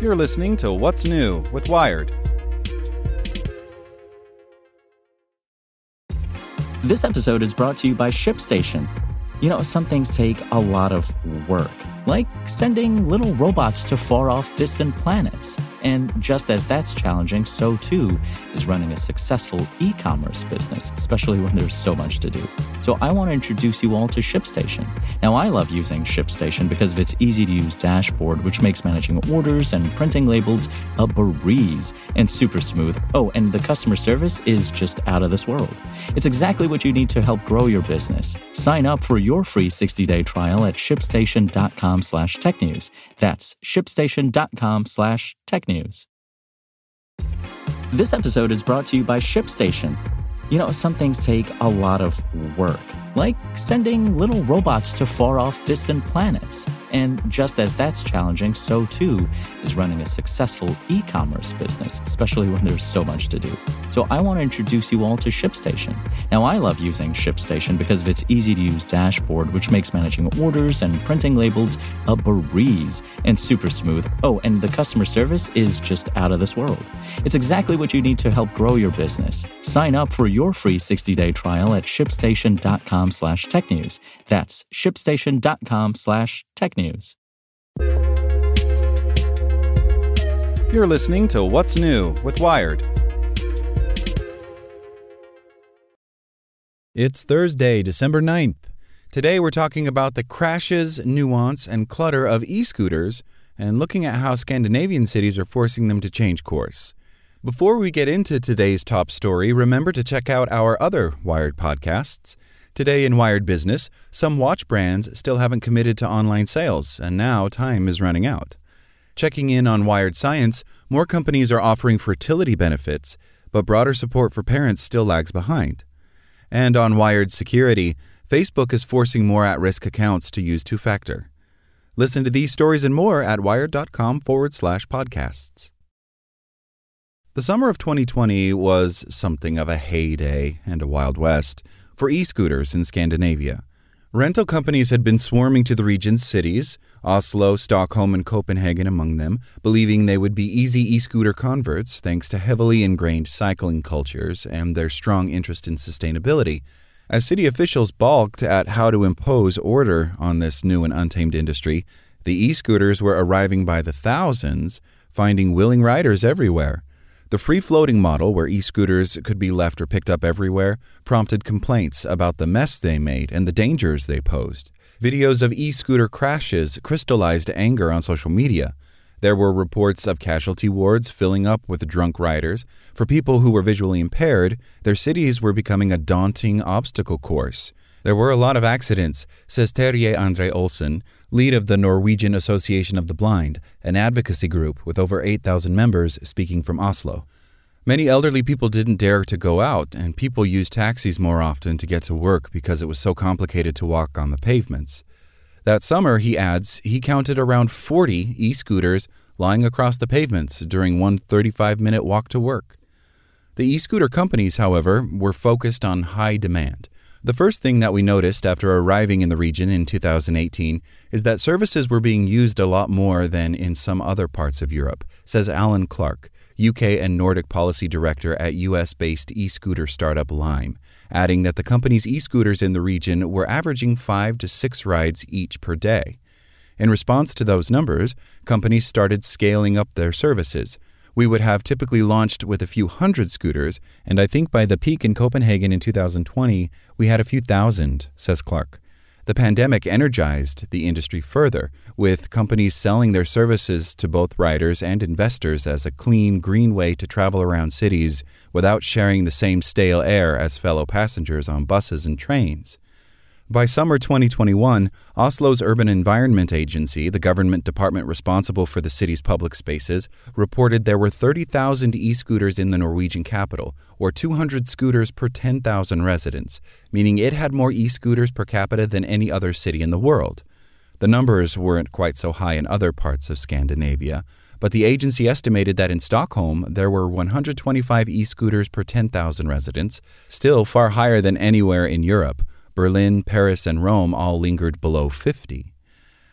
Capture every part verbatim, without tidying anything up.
You're listening to What's New with Wired. This episode is brought to you by ShipStation. You know, some things take a lot of work, like sending little robots to far-off distant planets. And just as that's challenging, so too is running a successful e-commerce business, especially when there's so much to do. So I want to introduce you all to ShipStation. Now, I love using ShipStation because of its easy-to-use dashboard, which makes managing orders and printing labels a breeze and super smooth. Oh, and the customer service is just out of this world. It's exactly what you need to help grow your business. Sign up for your free sixty-day trial at shipstation.com slash technews. That's shipstation.com slash technews. This episode is brought to you by ShipStation. You know, some things take a lot of work, like sending little robots to far-off distant planets. And just as that's challenging, so too is running a successful e-commerce business, especially when there's so much to do. So I want to introduce you all to ShipStation. Now, I love using ShipStation because of its easy-to-use dashboard, which makes managing orders and printing labels a breeze and super smooth. Oh, and the customer service is just out of this world. It's exactly what you need to help grow your business. Sign up for your free sixty-day trial at shipstation.com slash technews. That's shipstation.com slash technews. You're listening to What's New with Wired. It's Thursday, December ninth. Today we're talking about the crashes, nuance, and clutter of e-scooters and looking at how Scandinavian cities are forcing them to change course. Before we get into today's top story, remember to check out our other Wired podcasts. Today in Wired Business, some watch brands still haven't committed to online sales, and now time is running out. Checking in on Wired Science, more companies are offering fertility benefits, but broader support for parents still lags behind. And on Wired Security, Facebook is forcing more at-risk accounts to use two-factor. Listen to these stories and more at wired.com forward slash podcasts. The summer of twenty twenty was something of a heyday and a Wild West for e-scooters in Scandinavia. Rental companies had been swarming to the region's cities, Oslo, Stockholm, and Copenhagen among them, believing they would be easy e-scooter converts thanks to heavily ingrained cycling cultures and their strong interest in sustainability. As city officials balked at how to impose order on this new and untamed industry, the e-scooters were arriving by the thousands, finding willing riders everywhere. The free-floating model, where e-scooters could be left or picked up everywhere, prompted complaints about the mess they made and the dangers they posed. Videos of e-scooter crashes crystallized anger on social media. There were reports of casualty wards filling up with drunk riders. For people who were visually impaired, their cities were becoming a daunting obstacle course. There were a lot of accidents, says Terje Andre Olsen, lead of the Norwegian Association of the Blind, an advocacy group with over eight thousand members speaking from Oslo. Many elderly people didn't dare to go out, and people used taxis more often to get to work because it was so complicated to walk on the pavements. That summer, he adds, he counted around forty e-scooters lying across the pavements during one thirty-five minute walk to work. The e-scooter companies, however, were focused on high demand. The first thing that we noticed after arriving in the region in two thousand eighteen is that services were being used a lot more than in some other parts of Europe, says Alan Clark, U K and Nordic Policy Director at U S-based e-scooter startup Lime, adding that the company's e-scooters in the region were averaging five to six rides each per day. In response to those numbers, companies started scaling up their services. We would have typically launched with a few hundred scooters, and I think by the peak in Copenhagen in two thousand twenty, we had a few thousand, says Clark. The pandemic energized the industry further, with companies selling their services to both riders and investors as a clean, green way to travel around cities without sharing the same stale air as fellow passengers on buses and trains. By summer twenty twenty-one, Oslo's Urban Environment Agency, the government department responsible for the city's public spaces, reported there were thirty thousand e-scooters in the Norwegian capital, or two hundred scooters per ten thousand residents, meaning it had more e-scooters per capita than any other city in the world. The numbers weren't quite so high in other parts of Scandinavia, but the agency estimated that in Stockholm there were one hundred twenty-five e-scooters per ten thousand residents, still far higher than anywhere in Europe. Berlin, Paris, and Rome all lingered below fifty.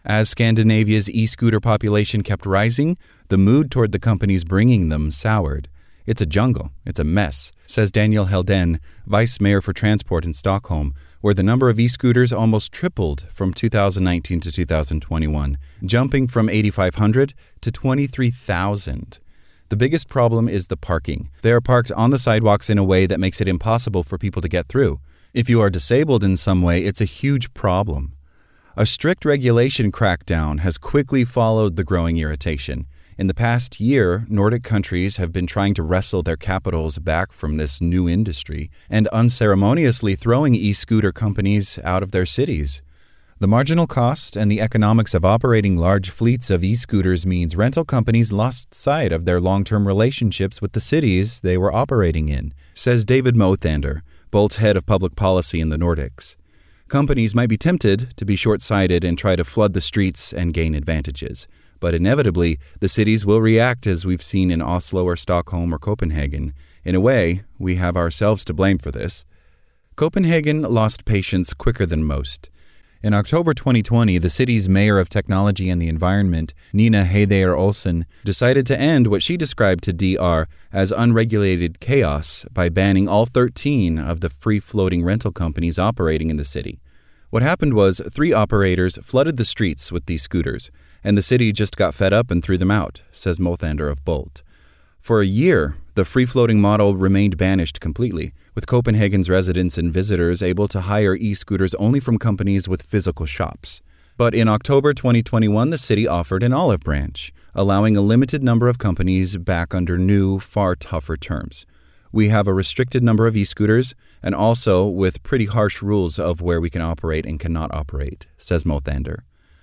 As Scandinavia's e-scooter population kept rising, the mood toward the companies bringing them soured. It's a jungle. It's a mess, says Daniel Helden, vice mayor for transport in Stockholm, where the number of e-scooters almost tripled from two thousand nineteen to two thousand twenty-one, jumping from eighty-five hundred to twenty-three thousand. The biggest problem is the parking. They are parked on the sidewalks in a way that makes it impossible for people to get through. If you are disabled in some way, it's a huge problem. A strict regulation crackdown has quickly followed the growing irritation. In the past year, Nordic countries have been trying to wrestle their capitals back from this new industry and unceremoniously throwing e-scooter companies out of their cities. The marginal cost and the economics of operating large fleets of e-scooters means rental companies lost sight of their long-term relationships with the cities they were operating in, says David Mothander, Bolt's head of public policy in the Nordics. Companies might be tempted to be short-sighted and try to flood the streets and gain advantages. But inevitably, the cities will react as we've seen in Oslo or Stockholm or Copenhagen. In a way, we have ourselves to blame for this. Copenhagen lost patience quicker than most. In October twenty twenty, the city's mayor of technology and the environment, Nina Heideyer Olsen, decided to end what she described to D R as unregulated chaos by banning all thirteen of the free-floating rental companies operating in the city. What happened was three operators flooded the streets with these scooters, and the city just got fed up and threw them out, says Mothander of Bolt. For a year, the free-floating model remained banished completely, with Copenhagen's residents and visitors able to hire e-scooters only from companies with physical shops. But in October twenty twenty-one, the city offered an olive branch, allowing a limited number of companies back under new, far tougher terms. We have a restricted number of e-scooters, and also with pretty harsh rules of where we can operate and cannot operate, says Mothander.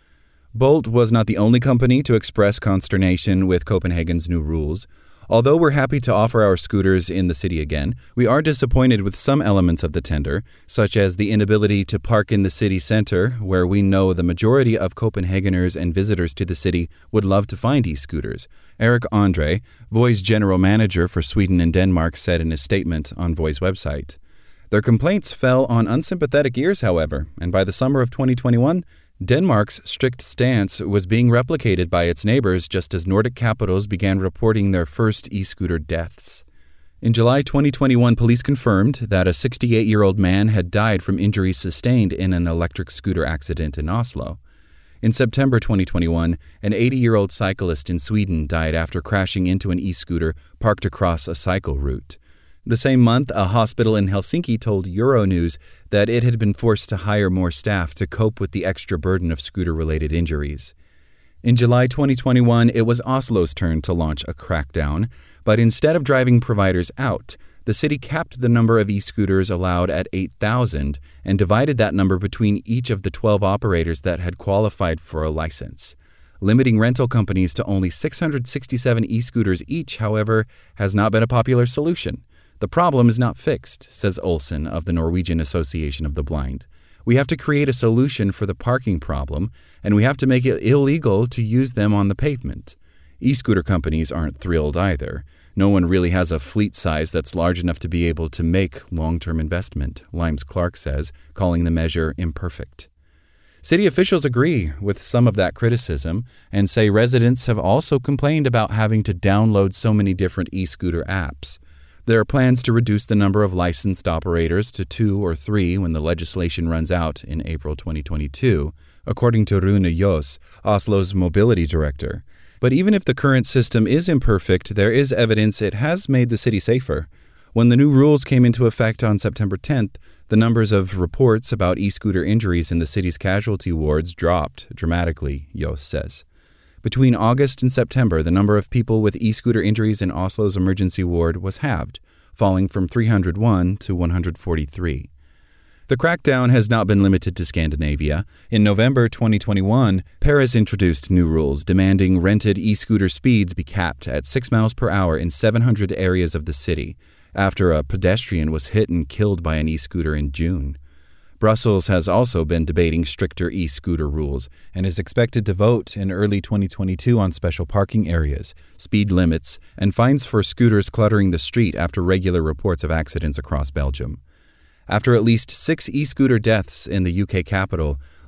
Bolt was not the only company to express consternation with Copenhagen's new rules. Although we're happy to offer our scooters in the city again, we are disappointed with some elements of the tender, such as the inability to park in the city center, where we know the majority of Copenhageners and visitors to the city would love to find e-scooters. Eric Andre, Voi's general manager for Sweden and Denmark, said in a statement on Voi's website. Their complaints fell on unsympathetic ears, however, and by the summer of twenty twenty-one, Denmark's strict stance was being replicated by its neighbors just as Nordic capitals began reporting their first e-scooter deaths. In July twenty twenty-one, police confirmed that a sixty-eight-year-old man had died from injuries sustained in an electric scooter accident in Oslo. In September twenty twenty-one, an eighty-year-old cyclist in Sweden died after crashing into an e-scooter parked across a cycle route. The same month, a hospital in Helsinki told Euronews that it had been forced to hire more staff to cope with the extra burden of scooter-related injuries. In July twenty twenty-one, it was Oslo's turn to launch a crackdown, but instead of driving providers out, the city capped the number of e-scooters allowed at eight thousand and divided that number between each of the twelve operators that had qualified for a license. Limiting rental companies to only six hundred sixty-seven e-scooters each, however, has not been a popular solution. The problem is not fixed, says Olsen of the Norwegian Association of the Blind. We have to create a solution for the parking problem, and we have to make it illegal to use them on the pavement. E-scooter companies aren't thrilled either. No one really has a fleet size that's large enough to be able to make long-term investment, Limes Clark says, calling the measure imperfect. City officials agree with some of that criticism and say residents have also complained about having to download so many different e-scooter apps. There are plans to reduce the number of licensed operators to two or three when the legislation runs out in April twenty twenty-two, according to Rune Jås, Oslo's mobility director. But even if the current system is imperfect, there is evidence it has made the city safer. When the new rules came into effect on September tenth, the numbers of reports about e-scooter injuries in the city's casualty wards dropped dramatically, Jås says. Between August and September, the number of people with e-scooter injuries in Oslo's emergency ward was halved, falling from three hundred one to one hundred forty-three. The crackdown has not been limited to Scandinavia. In November twenty twenty-one, Paris introduced new rules demanding rented e-scooter speeds be capped at six miles per hour in seven hundred areas of the city, after a pedestrian was hit and killed by an e-scooter in June. Brussels has also been debating stricter e-scooter rules and is expected to vote in early twenty twenty-two on special parking areas, speed limits, and fines for scooters cluttering the street after regular reports of accidents across Belgium. After at least six e-scooter deaths in the U K capital,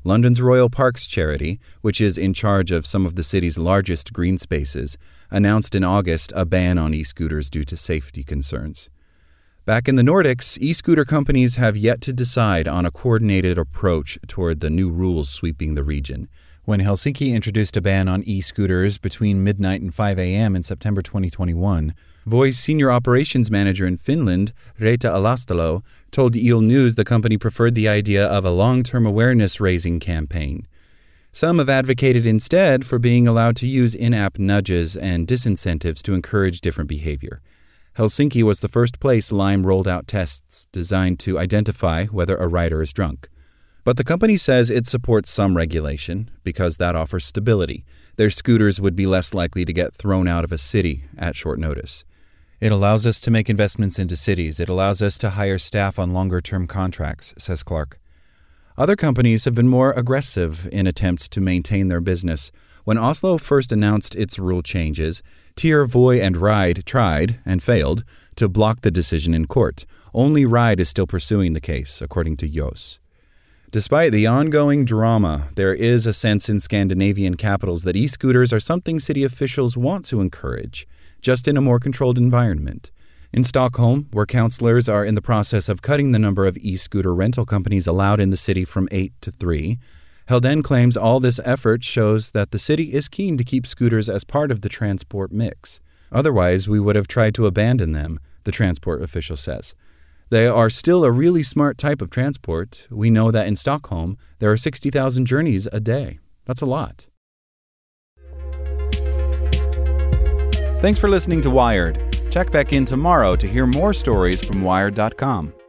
London's Royal Parks charity, which is in charge of some of the city's largest green spaces, announced in August a ban on e-scooters due to safety concerns. Back in the Nordics, e-scooter companies have yet to decide on a coordinated approach toward the new rules sweeping the region. When Helsinki introduced a ban on e-scooters between midnight and five a.m. in September twenty twenty-one, Voi's senior operations manager in Finland, Reetta Alastalo, told Yle News the company preferred the idea of a long-term awareness-raising campaign. Some have advocated instead for being allowed to use in-app nudges and disincentives to encourage different behavior. Helsinki was the first place Lime rolled out tests designed to identify whether a rider is drunk. But the company says it supports some regulation because that offers stability. Their scooters would be less likely to get thrown out of a city at short notice. It allows us to make investments into cities. It allows us to hire staff on longer-term contracts, says Clark. Other companies have been more aggressive in attempts to maintain their business. When Oslo first announced its rule changes, Tier, Voi, and Ride tried, and failed, to block the decision in court. Only Ride is still pursuing the case, according to Yos. Despite the ongoing drama, there is a sense in Scandinavian capitals that e-scooters are something city officials want to encourage, just in a more controlled environment. In Stockholm, where councillors are in the process of cutting the number of e-scooter rental companies allowed in the city from eight to three, Helden claims all this effort shows that the city is keen to keep scooters as part of the transport mix. Otherwise, we would have tried to abandon them, the transport official says. They are still a really smart type of transport. We know that in Stockholm, there are sixty thousand journeys a day. That's a lot. Thanks for listening to Wired. Check back in tomorrow to hear more stories from Wired dot com.